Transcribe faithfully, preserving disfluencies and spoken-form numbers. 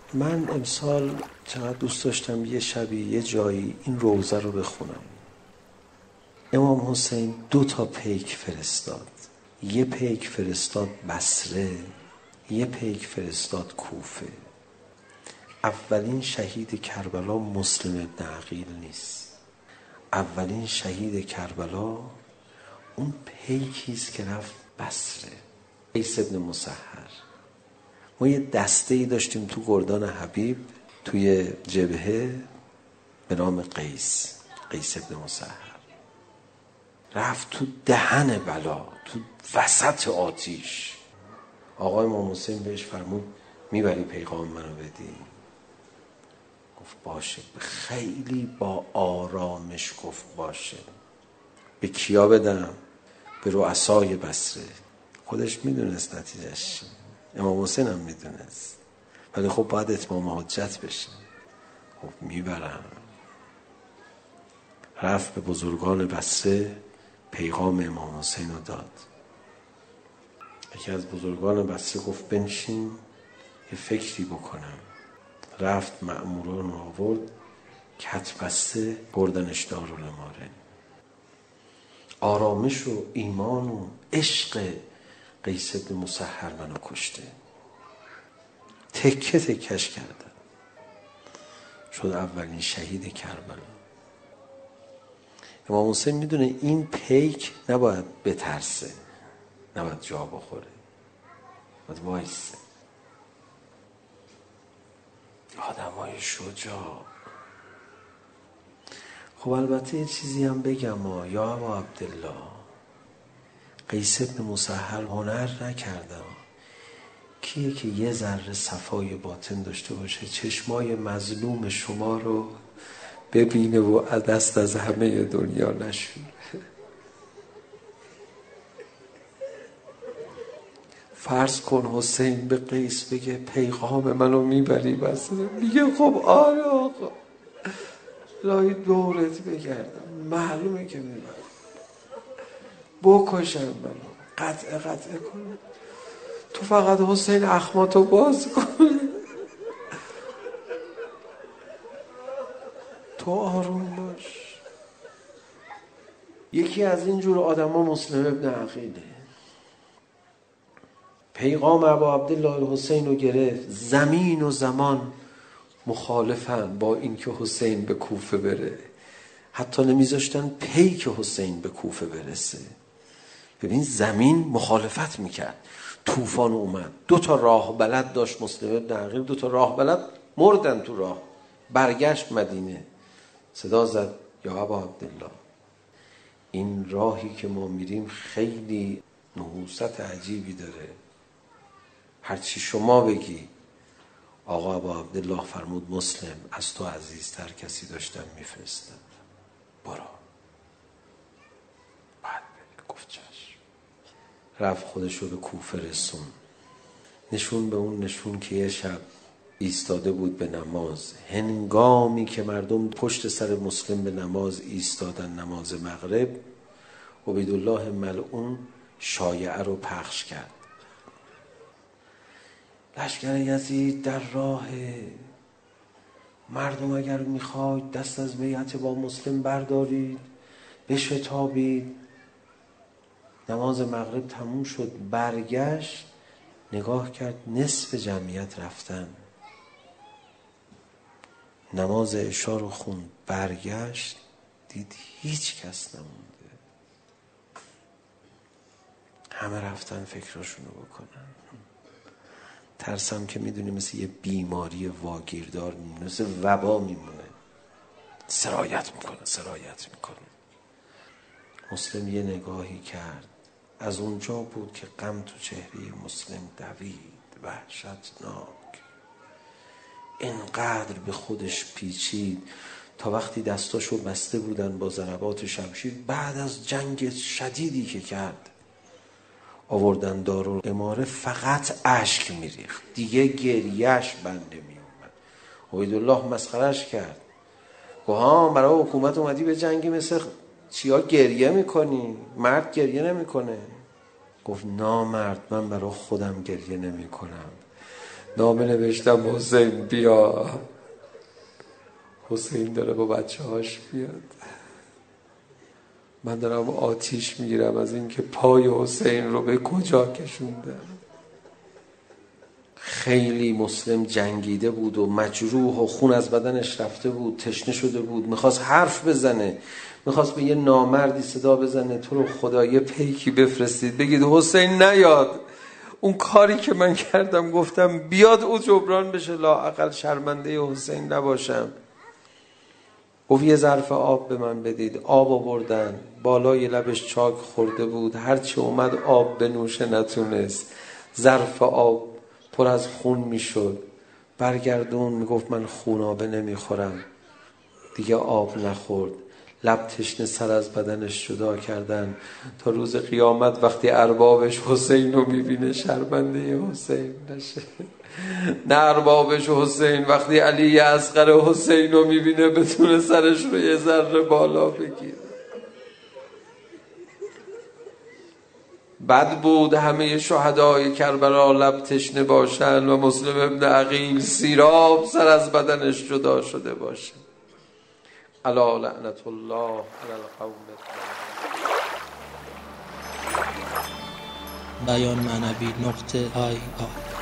من امسال چقدر دوست داشتم یه شبی یه جایی این روضه رو بخونم. امام حسین دو تا پیک فرستاد، یه پیک فرستاد بصره، یه پیک فرستاد کوفه. اولین شهید کربلا مسلم ابن عقیل نیست. اولین شهید کربلا اون پیکیست که رفت بصره، قیس ابن مسحر. ما یه دسته ای داشتیم تو گردان حبیب توی جبهه به نام قیس، قیس ابن مسحر. رفت تو دهن بلا، تو وسط آتیش. آقای امام حسین بهش فرمود میبری پیغام منو بدی؟ گفت باشه. خیلی با آرامش گفت باشه. به کیا بدم؟ به رؤسای بصره. خودش میدونست نتیجهش، امام حسین هم میدونست، ولی خب باید اتمام حجت بشه. خب میبرم. رفت به بزرگان بصره، پیغام امام حسین رو داد. یکی از بزرگان بصره گفت بنشین یه فکری بکنم. رفت مأموران رو آورد، کت بسته بردنش دارالمعارف. آرامش و ایمان و عشق قیس ابن مسحر منو کشته. تکه تکش کردن. شد اولین شهید کربلا. امام حسین میدونه این پیک نباید بترسه، نباید جا بخوره، باید وایسه. آدمای شجاع. خب البته یه چیزی هم بگم ها، یا ابا عبدالله، قیس ابن مسحر هنر نکرده. کیه که یه ذره صفای باطن داشته باشه چشمای مظلوم شما رو ببینه و دست از همه دنیا نشوره؟ فرض کن حسین به قیس بگه پیغام منو میبری بس، میگه خب آره آقا، لای دورت بگردم، معلومه که میبرم، بکشم منو، قطعه قطعه کنم، تو فقط حسین اخماتو باز کن، تو آروم باش. یکی از اینجور آدم ها مسلم ابن عقیله. پیغام ابا عبدالله الحسین رو گرفت. زمین و زمان مخالفن با اینکه حسین به کوفه بره. حتی نمیذاشتن پیک حسین به کوفه برسه. ببین زمین مخالفت میکرد. طوفان اومد. دو تا راه بلد داشت مسلم ابن عقیل، دو تا راه بلد مردن تو راه. برگشت مدینه، صدا زد یا ابا عبدالله، این راهی که ما میریم خیلی نحوست عجیبی داره، هرچی شما بگی. آقا ابا عبدالله فرمود مسلم، از تو عزیزتر کسی داشتم میفرستم، برو. بعد گفت چشم. رفت خودشو به کوفه رسون. نشون به اون نشون که یه شب ایستاده بود به نماز. هنگامی که مردم پشت سر مسلم به نماز ایستادن، نماز مغرب، عبیدالله ملعون شایعه رو پخش کرد. لشکر یزید در راه، مردم اگر میخواید دست از بیعت با مسلم بردارید، بشتابید. نماز مغرب تموم شد، برگشت، نگاه کرد نصف جمعیت رفتن. نماز عشا رو خوند، برگشت، دید هیچ کس نمونده، همه رفتن فکرشونو بکنن. ترسم که میدونی مثل یه بیماری واگیردار میمونه، مثل وبا میمونه، سرایت میکنه سرایت میکنه. مسلم یه نگاهی کرد، از اونجا بود که غم تو چهره مسلم دوید، وحشتناک. اینقدر به خودش پیچید تا وقتی دستاشو بسته بودن با ضربات شمشیر، بعد از جنگ شدیدی که کرد، آوردن دارالاماره، فقط اشک میریخت، دیگه گریهش بنده میومد. عبیدالله مسخرش کرد، گفت ها برای حکومت اومدی به جنگی مثل چیا گریه میکنی؟ مرد گریه نمیکنه. گفت نامرد، من برای خودم گریه نمی کنم، نامه نوشتم حسین بیا. حسین داره با بچه هاش بیاد. من دارم آتیش میگیرم از اینکه پای حسین رو به کجا کشوندم. خیلی مسلم جنگیده بود و مجروح و خون از بدنش رفته بود، تشنه شده بود، میخواست حرف بزنه، میخواست به یه نامردی صدا بزنه تو رو خدا یه پیکی بفرستید بگید حسین نیاد. اون کاری که من کردم گفتم بیاد او جبران بشه، لااقل شرمنده حسین نباشم. گفت یه ظرف آب به من بدید. آب آوردن، بالای لبش چاک خورده بود، هرچی اومد آب بنوشه نتونست، ظرف آب پر از خون میشد. برگردون میگفت من خونابه نمیخورم. دیگه آب نخورد، لب تشنه، سر از بدنش جدا کردن. تا روز قیامت وقتی اربابش حسین رو میبینه شرمنده حسین نشه. نه اربابش حسین وقتی علی اصغر حسین رو میبینه بتونه سرش رو یه ذره بالا بگیره. بد بود همه شهدای کربلا لب تشنه باشن و مسلم ابن عقیل سیراب سر از بدنش جدا شده باشه. الا لعنت الله علی القوم. بیان معنوی نقطه آی آی